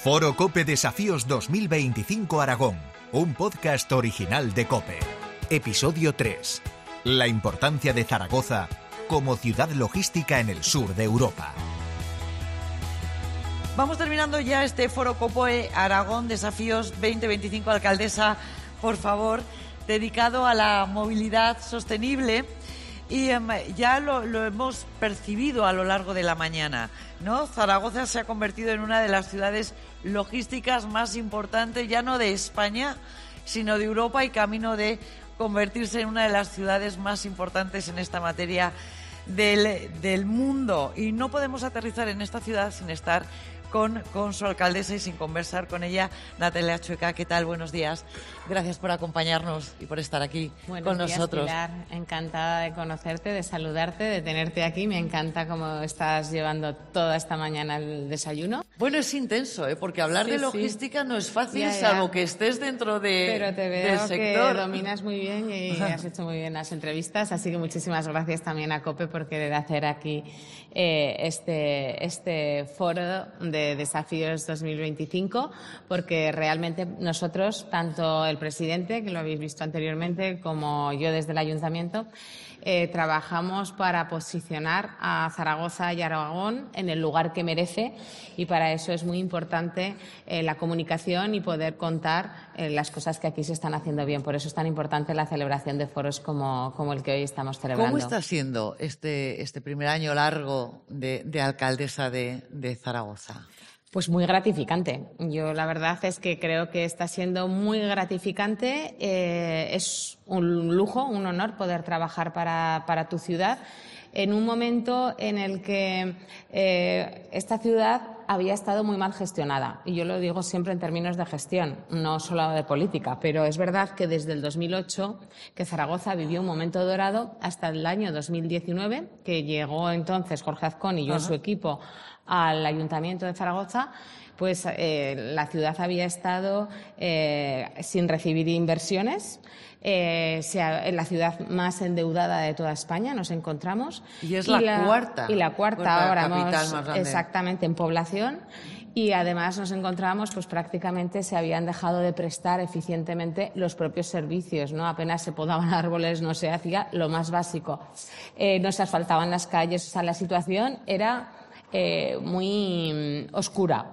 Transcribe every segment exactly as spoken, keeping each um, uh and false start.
Foro COPE Desafíos dos mil veinticinco Aragón, un podcast original de COPE. Episodio tres. La importancia de Zaragoza como ciudad logística en el sur de Europa. Vamos terminando ya este Foro COPE Aragón Desafíos veinte veinticinco. Alcaldesa, por favor, dedicado a la movilidad sostenible. Y um, ya lo, lo hemos percibido a lo largo de la mañana, ¿no? Zaragoza se ha convertido en una de las ciudades logísticas más importantes, ya no de España, sino de Europa, y camino de convertirse en una de las ciudades más importantes en esta materia del, del mundo. Y no podemos aterrizar en esta ciudad sin estar con, con su alcaldesa y sin conversar con ella. Natalia Chueca, ¿qué tal? Buenos días. Gracias por acompañarnos y por estar aquí Buenos con días, nosotros. Pilar. Encantada de conocerte, de saludarte, de tenerte aquí. Me encanta cómo estás llevando toda esta mañana el desayuno. Bueno, es intenso, ¿eh? Porque hablar Sí, de sí. logística no es fácil, Ya, ya. salvo que estés dentro de, Pero te del veo sector. que dominas muy bien y has hecho muy bien las entrevistas, así que muchísimas gracias también a COPE por querer hacer aquí eh, este, este foro de desafíos dos mil veinticinco, porque realmente nosotros, tanto el presidente, que lo habéis visto anteriormente, como yo desde el ayuntamiento, eh, trabajamos para posicionar a Zaragoza y Aragón en el lugar que merece, y para eso es muy importante eh, la comunicación y poder contar eh, las cosas que aquí se están haciendo bien. Por eso es tan importante la celebración de foros como, como el que hoy estamos celebrando. ¿Cómo está siendo este, este primer año largo de, de alcaldesa de, de Zaragoza? Pues muy gratificante. Yo la verdad es que creo que está siendo muy gratificante. Eh, es un lujo, un honor poder trabajar para, para tu ciudad en un momento en el que eh, esta ciudad había estado muy mal gestionada. Y yo lo digo siempre en términos de gestión, no solo de política. Pero es verdad que desde el dos mil ocho, que Zaragoza vivió un momento dorado, hasta el año dos mil diecinueve, que llegó entonces Jorge Azcón y yo, su equipo, al Ayuntamiento de Zaragoza, pues eh, la ciudad había estado eh, sin recibir inversiones. Eh, sea, en la ciudad más endeudada de toda España nos encontramos. Y es la, la cuarta. Y la cuarta, cuarta ahora capital hemos, más grande. Exactamente, en población. Y además nos encontramos, pues prácticamente se habían dejado de prestar eficientemente los propios servicios, ¿no? Apenas se podaban árboles, no se hacía lo más básico. Eh, no se asfaltaban las calles, o sea, la situación era eh, muy oscura.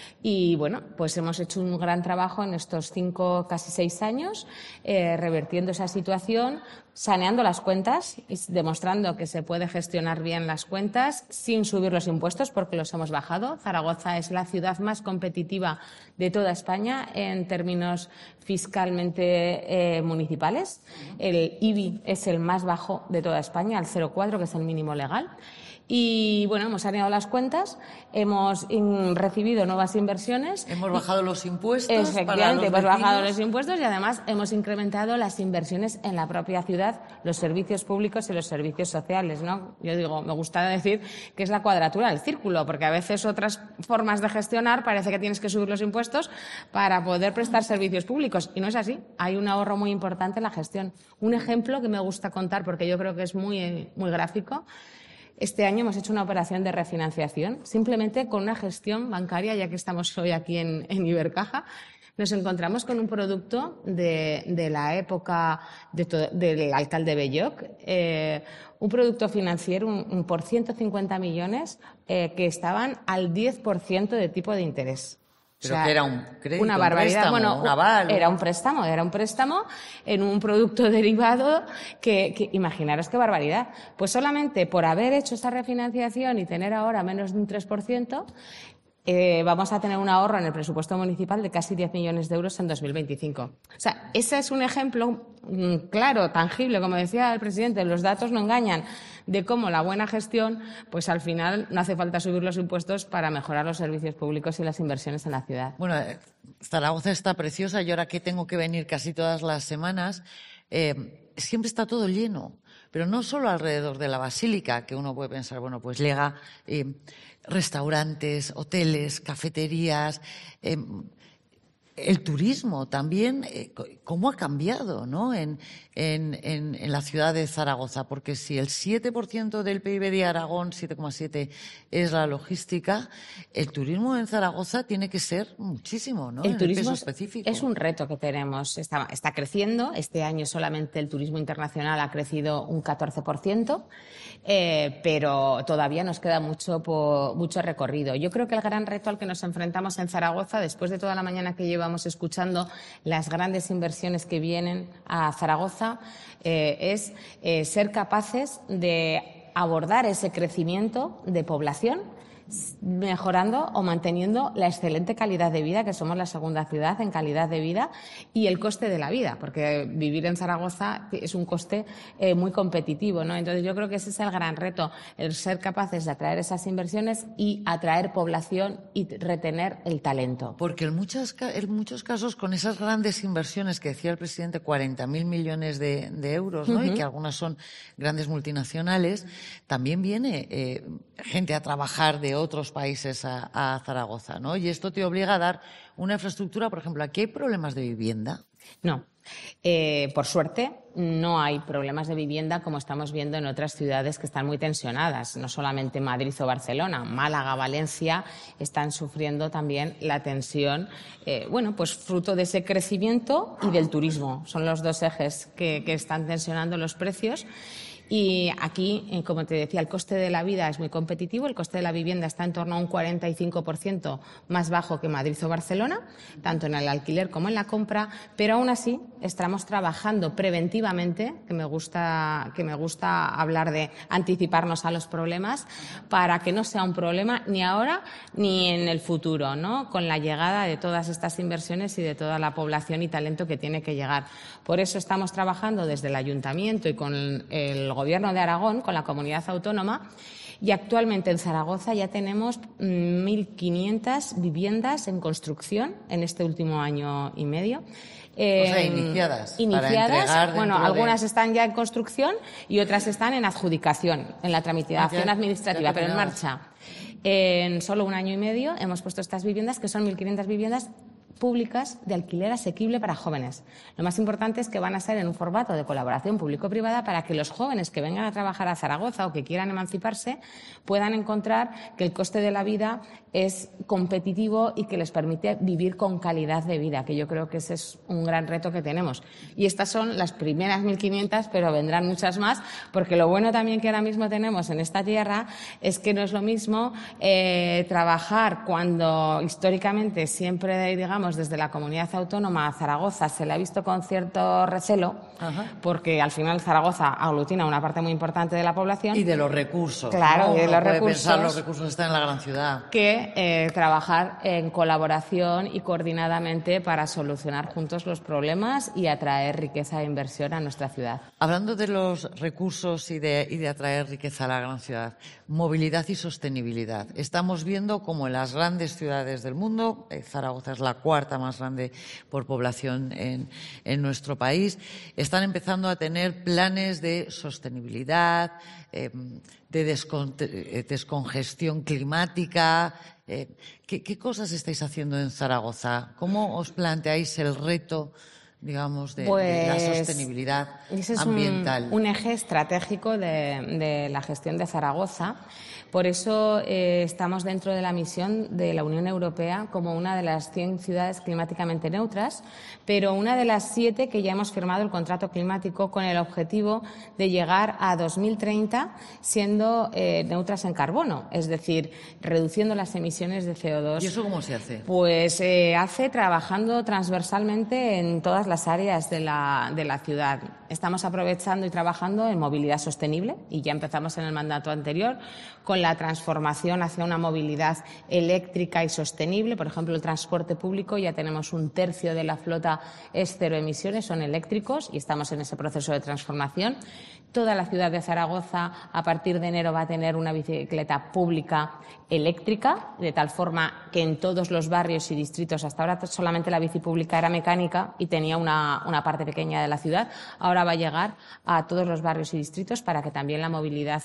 Y bueno, pues hemos hecho un gran trabajo en estos cinco, casi seis años, eh, revertiendo esa situación, saneando las cuentas y demostrando que se puede gestionar bien las cuentas sin subir los impuestos, porque los hemos bajado. Zaragoza es la ciudad más competitiva de toda España en términos fiscalmente eh, municipales. El I B I es el más bajo de toda España, al cero coma cuatro, que es el mínimo legal. Y bueno, hemos saneado las cuentas, hemos in, recibido nuevas inversiones. Hemos bajado los impuestos. Efectivamente, hemos bajado los impuestos y además hemos incrementado las inversiones en la propia ciudad, los servicios públicos y los servicios sociales, ¿no? Yo digo, me gusta decir que es la cuadratura del círculo, porque a veces otras formas de gestionar parece que tienes que subir los impuestos para poder prestar servicios públicos, y no es así. Hay un ahorro muy importante en la gestión. Un ejemplo que me gusta contar, porque yo creo que es muy, muy gráfico. Este año hemos hecho una operación de refinanciación, simplemente con una gestión bancaria, ya que estamos hoy aquí en, en Ibercaja. Nos encontramos con un producto de, de la época de to, del alcalde Belloc, eh, un producto financiero un, un por ciento cincuenta millones eh, que estaban al diez por ciento de tipo de interés. Pero o sea, que era un crédito, una barbaridad. un préstamo, bueno, un aval. Era un préstamo, era un préstamo en un producto derivado que, que, imaginaros qué barbaridad. Pues solamente por haber hecho esta refinanciación y tener ahora menos de un tres por ciento, eh, vamos a tener un ahorro en el presupuesto municipal de casi diez millones de euros en dos mil veinticinco. O sea, ese es un ejemplo mm, claro, tangible, como decía el presidente, los datos no engañan, de cómo la buena gestión, pues al final no hace falta subir los impuestos para mejorar los servicios públicos y las inversiones en la ciudad. Bueno, Zaragoza está preciosa, y ahora que tengo que venir casi todas las semanas, eh, siempre está todo lleno, pero no solo alrededor de la Basílica, que uno puede pensar, bueno, pues llega eh, restaurantes, hoteles, cafeterías, eh, el turismo también, eh, cómo ha cambiado, ¿no? En, en, en, en la ciudad de Zaragoza, porque si el siete por ciento del P I B de Aragón, siete coma siete, es la logística, el turismo en Zaragoza tiene que ser muchísimo, ¿no? El en turismo el peso específico. Es un reto que tenemos. Está, está creciendo. Este año solamente el turismo internacional ha crecido un catorce por ciento, eh, pero todavía nos queda mucho, por, mucho recorrido. Yo creo que el gran reto al que nos enfrentamos en Zaragoza, después de toda la mañana que lleva Vamos escuchando las grandes inversiones que vienen a Zaragoza, eh, es eh, ser capaces de abordar ese crecimiento de población mejorando o manteniendo la excelente calidad de vida, que somos la segunda ciudad en calidad de vida, y el coste de la vida, porque vivir en Zaragoza es un coste eh, muy competitivo, ¿no? Entonces yo creo que ese es el gran reto, el ser capaces de atraer esas inversiones y atraer población y retener el talento. Porque en, muchas, en muchos casos, con esas grandes inversiones que decía el presidente, cuarenta mil millones de, de euros, ¿no? Uh-huh. Y que algunas son grandes multinacionales, también viene eh, gente a trabajar de otros países a, a Zaragoza, ¿no? Y esto te obliga a dar una infraestructura, por ejemplo, ¿aquí hay problemas de vivienda? No. Eh, por suerte, no hay problemas de vivienda como estamos viendo en otras ciudades que están muy tensionadas, no solamente Madrid o Barcelona, Málaga, Valencia están sufriendo también la tensión, eh, bueno, pues fruto de ese crecimiento y del turismo. Son los dos ejes que, que están tensionando los precios. Y aquí, como te decía, el coste de la vida es muy competitivo, el coste de la vivienda está en torno a un cuarenta y cinco por ciento más bajo que Madrid o Barcelona, tanto en el alquiler como en la compra, pero aún así estamos trabajando preventivamente, que me gusta, que me gusta hablar de anticiparnos a los problemas, para que no sea un problema ni ahora ni en el futuro, ¿no? Con la llegada de todas estas inversiones y de toda la población y talento que tiene que llegar. Por eso estamos trabajando desde el Ayuntamiento y con el Gobierno de Aragón, con la comunidad autónoma, y actualmente en Zaragoza ya tenemos mil quinientas viviendas en construcción en este último año y medio. Eh, o sea, iniciadas. Iniciadas, bueno, algunas de... están ya en construcción y otras están en adjudicación, en la tramitación ya, administrativa, ya pero en marcha. En solo un año y medio hemos puesto estas viviendas, que son mil quinientas viviendas públicas de alquiler asequible para jóvenes. Lo más importante es que van a ser en un formato de colaboración público-privada para que los jóvenes que vengan a trabajar a Zaragoza o que quieran emanciparse puedan encontrar que el coste de la vida es competitivo y que les permite vivir con calidad de vida, que yo creo que ese es un gran reto que tenemos. Y estas son las primeras mil quinientas, pero vendrán muchas más, porque lo bueno también que ahora mismo tenemos en esta tierra es que no es lo mismo eh, trabajar cuando históricamente siempre, digamos, desde la comunidad autónoma a Zaragoza se le ha visto con cierto recelo. Ajá. Porque al final Zaragoza aglutina una parte muy importante de la población. Y de los recursos. Claro, ¿no? y de Uno los puede recursos. Pensar, los recursos están en la gran ciudad. Que eh, trabajar en colaboración y coordinadamente para solucionar juntos los problemas y atraer riqueza e inversión a nuestra ciudad. Hablando de los recursos y de, y de atraer riqueza a la gran ciudad, movilidad y sostenibilidad. Estamos viendo como en las grandes ciudades del mundo, eh, Zaragoza es la cuarta más grande por población en, en nuestro país, están empezando a tener planes de sostenibilidad, eh, de descon descongestión climática. Eh, ¿qué, ¿Qué cosas estáis haciendo en Zaragoza? ¿Cómo os planteáis el reto, digamos, de, pues, de la sostenibilidad ese es ambiental? Un, un eje estratégico de, de la gestión de Zaragoza. Por eso eh, estamos dentro de la misión de la Unión Europea como una de las cien ciudades climáticamente neutras, pero una de las siete que ya hemos firmado el contrato climático con el objetivo de llegar a dos mil treinta siendo eh, neutras en carbono, es decir, reduciendo las emisiones de C O dos. ¿Y eso cómo se hace? Pues se eh, hace trabajando transversalmente en todas las áreas de la, de la ciudad. Estamos aprovechando y trabajando en movilidad sostenible y ya empezamos en el mandato anterior con la transformación hacia una movilidad eléctrica y sostenible. Por ejemplo, el transporte público, ya tenemos un tercio de la flota es cero emisiones, son eléctricos y estamos en ese proceso de transformación. Toda la ciudad de Zaragoza a partir de enero va a tener una bicicleta pública eléctrica, de tal forma que en todos los barrios y distritos, hasta ahora solamente la bici pública era mecánica y tenía tenía una, una parte pequeña de la ciudad, ahora va a llegar a todos los barrios y distritos para que también la movilidad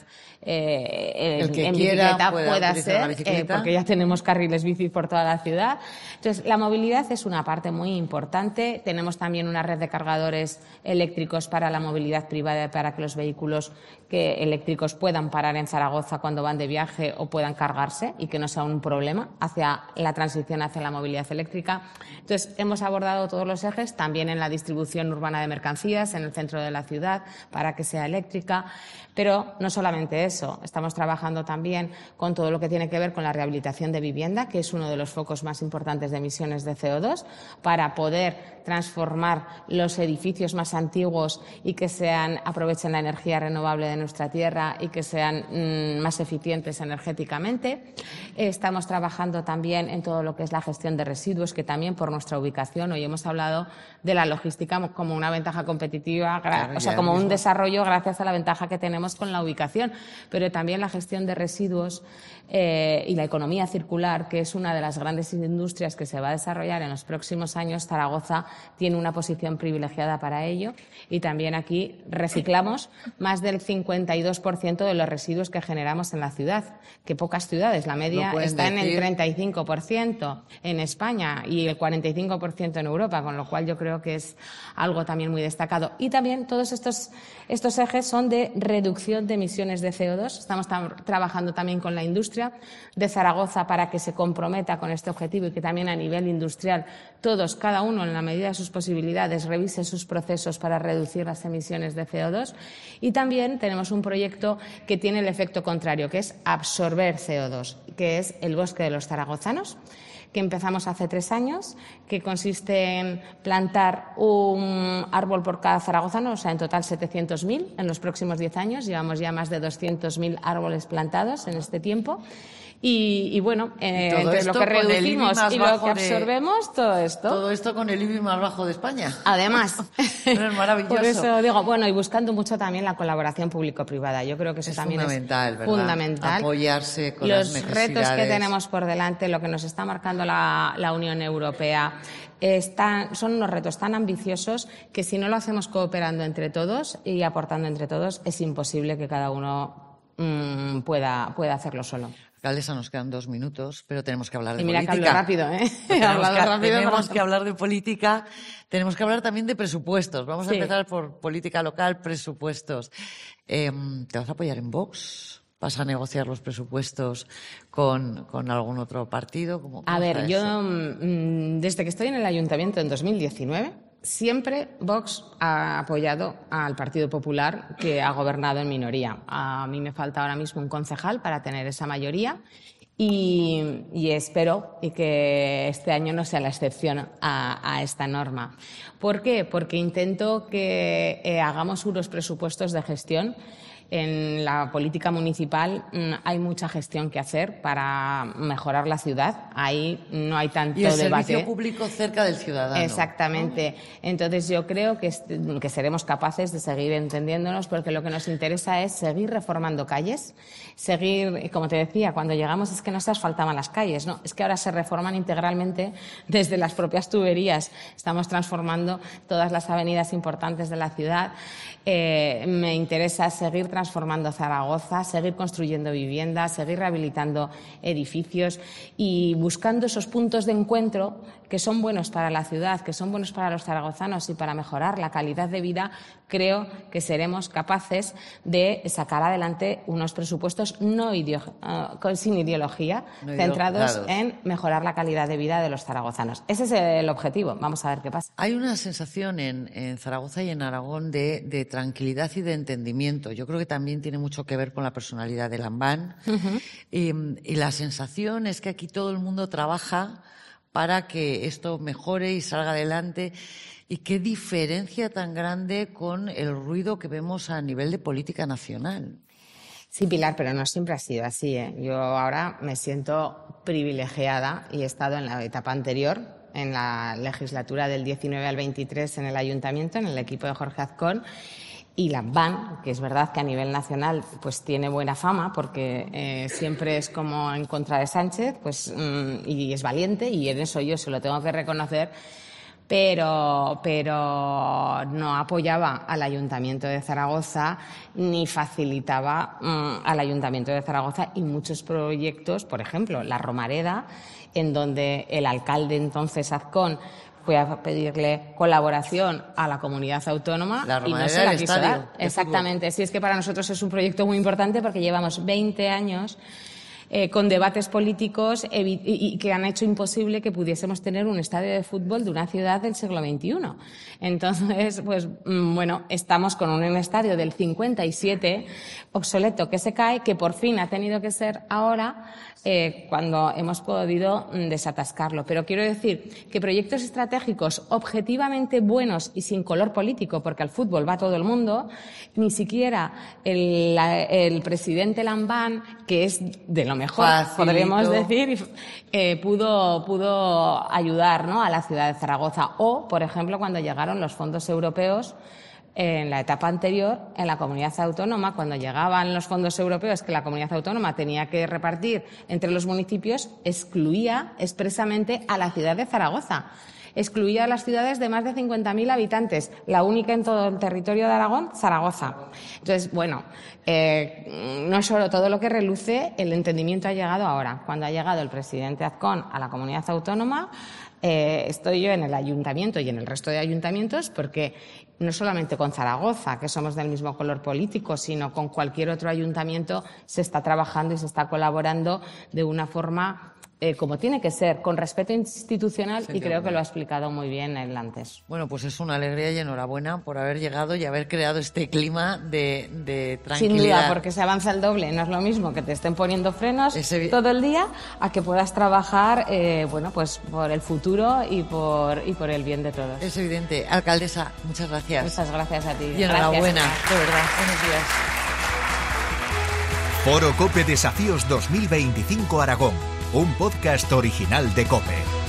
eh, el que en quiera bicicleta pueda, pueda ser, eh, porque ya tenemos carriles bici por toda la ciudad. Entonces, la movilidad es una parte muy importante. Tenemos también una red de cargadores eléctricos para la movilidad privada, para que los vehículos que eléctricos puedan parar en Zaragoza cuando van de viaje o puedan cargarse y que no sea un problema hacia la transición hacia la movilidad eléctrica. Entonces, hemos abordado todos los ejes, también en la distribución urbana de mercancías, en el centro de la ciudad, para que sea eléctrica. Pero no solamente eso, estamos trabajando también con todo lo que tiene que ver con la rehabilitación de vivienda, que es uno de los focos más importantes de emisiones de C O dos, para poder transformar los edificios más antiguos y que sean, aprovechen la energía renovable de nuestra tierra y que sean mmm, más eficientes energéticamente. Estamos trabajando también en todo lo que es la gestión de residuos, que también por nuestra ubicación, hoy hemos hablado de la logística como una ventaja competitiva, claro, o sea, como un desarrollo gracias a la ventaja que tenemos con la ubicación, pero también la gestión de residuos eh, y la economía circular, que es una de las grandes industrias que se va a desarrollar en los próximos años. Zaragoza tiene una posición privilegiada para ello y también aquí reciclamos más del cincuenta y dos por ciento de los residuos que generamos en la ciudad, que pocas ciudades, la media está decir. en el treinta y cinco por ciento en España y el cuarenta y cinco por ciento en Europa, con lo cual yo creo que es algo también muy destacado. Y también todos estos, estos ejes son de reducción de emisiones de C O dos. Estamos trabajando también con la industria de Zaragoza para que se comprometa con este objetivo y que también a nivel industrial todos, cada uno en la medida de sus posibilidades, revise sus procesos para reducir las emisiones de C O dos. Y también tenemos un proyecto que tiene el efecto contrario, que es absorber C O dos, que es el Bosque de los Zaragozanos, que empezamos hace tres años, que consiste en plantar un árbol por cada zaragozano, o sea, en total setecientos mil en los próximos diez años. Llevamos ya más de doscientos mil árboles plantados en este tiempo. Y, y bueno, eh, entre lo que reducimos y lo que absorbemos, de, todo esto. Todo esto con el I B I más bajo de España. Además. Es maravilloso. Por eso digo, bueno, y buscando mucho también la colaboración público-privada. Yo creo que eso es también fundamental, es ¿verdad? fundamental. Apoyarse con los las necesidades. Los retos que tenemos por delante, lo que nos está marcando la, la Unión Europea, están, son unos retos tan ambiciosos que si no lo hacemos cooperando entre todos y aportando entre todos, es imposible que cada uno mmm, pueda, pueda hacerlo solo. Alcaldesa, nos quedan dos minutos, pero tenemos que hablar de y mira política. Que hablo rápido, ¿eh? Tenemos, que, rápido, tenemos que hablar de política, tenemos que hablar también de presupuestos. Vamos sí. a empezar por política local, presupuestos. Eh, ¿Te vas a apoyar en Vox? ¿Vas a negociar los presupuestos con, con algún otro partido? ¿Cómo, cómo a ver, yo eso? desde que estoy en el Ayuntamiento en dos mil diecinueve, siempre Vox ha apoyado al Partido Popular, que ha gobernado en minoría. A mí me falta ahora mismo un concejal para tener esa mayoría y, y espero y que este año no sea la excepción a, a esta norma. ¿Por qué? Porque intento que eh, hagamos unos presupuestos de gestión. En la política municipal mmm, hay mucha gestión que hacer para mejorar la ciudad. Ahí no hay tanto y el debate. Servicio público cerca del ciudadano. Exactamente. ¿No? Entonces yo creo que, que seremos capaces de seguir entendiéndonos, porque lo que nos interesa es seguir reformando calles, seguir, como te decía, cuando llegamos es que no se asfaltaban las calles, no, es que ahora se reforman integralmente desde las propias tuberías. Estamos transformando todas las avenidas importantes de la ciudad. Eh, me interesa seguir transformando Zaragoza, seguir construyendo viviendas, seguir rehabilitando edificios y buscando esos puntos de encuentro que son buenos para la ciudad, que son buenos para los zaragozanos y para mejorar la calidad de vida. Creo que seremos capaces de sacar adelante unos presupuestos no ideo, uh, sin ideología, no centrados en mejorar la calidad de vida de los zaragozanos. Ese es el objetivo. Vamos a ver qué pasa. Hay una sensación en, en Zaragoza y en Aragón de, de tranquilidad y de entendimiento. Yo creo que también tiene mucho que ver con la personalidad de Lambán. Uh-huh. y, y la sensación es que aquí todo el mundo trabaja para que esto mejore y salga adelante. ¿Y qué diferencia tan grande con el ruido que vemos a nivel de política nacional? Sí, Pilar, pero no siempre ha sido así, ¿eh? Yo ahora me siento privilegiada y he estado en la etapa anterior, en la legislatura del diecinueve al veintitrés en el Ayuntamiento, en el equipo de Jorge Azcón. Y Lambán, que es verdad que a nivel nacional pues tiene buena fama porque eh, siempre es como en contra de Sánchez, pues mm, y es valiente, y en eso yo se lo tengo que reconocer, pero, pero no apoyaba al Ayuntamiento de Zaragoza ni facilitaba mmm, al Ayuntamiento de Zaragoza y muchos proyectos, por ejemplo, la Romareda, en donde el alcalde entonces Azcón fue a pedirle colaboración a la comunidad autónoma la y no se la quiso dar. Exactamente. Sí, es que para nosotros es un proyecto muy importante porque llevamos veinte años Eh, con debates políticos y, y que han hecho imposible que pudiésemos tener un estadio de fútbol de una ciudad del siglo veintiuno. Entonces, pues bueno, estamos con un estadio del cincuenta y siete obsoleto que se cae, que por fin ha tenido que ser ahora eh, cuando hemos podido desatascarlo. Pero quiero decir que proyectos estratégicos objetivamente buenos y sin color político, porque al fútbol va todo el mundo, ni siquiera el, la, el presidente Lambán, que es de lo mejor, Facilito. podríamos decir, eh, pudo, pudo ayudar, ¿no?, a la ciudad de Zaragoza. O, por ejemplo, cuando llegaron los fondos europeos en la etapa anterior, en la comunidad autónoma, cuando llegaban los fondos europeos que la comunidad autónoma tenía que repartir entre los municipios, excluía expresamente a la ciudad de Zaragoza. Excluía a las ciudades de más de cincuenta mil habitantes, la única en todo el territorio de Aragón, Zaragoza. Entonces, bueno, eh, no es solo todo lo que reluce, el entendimiento ha llegado ahora. Cuando ha llegado el presidente Azcón a la comunidad autónoma, eh, estoy yo en el ayuntamiento y en el resto de ayuntamientos, porque no solamente con Zaragoza, que somos del mismo color político, sino con cualquier otro ayuntamiento se está trabajando y se está colaborando de una forma Eh, como tiene que ser, con respeto institucional, sí, y creo que lo ha explicado muy bien él antes. Bueno, pues es una alegría y enhorabuena por haber llegado y haber creado este clima de, de tranquilidad. Sin duda, porque se avanza el doble. No es lo mismo que te estén poniendo frenos Ese... todo el día a que puedas trabajar eh, bueno, pues por el futuro y por, y por el bien de todos. Es evidente. Alcaldesa, muchas gracias. Muchas gracias a ti. Y enhorabuena, de verdad. Buenos días. Foro COPE Desafíos dos mil veinticinco Aragón. Un podcast original de COPE.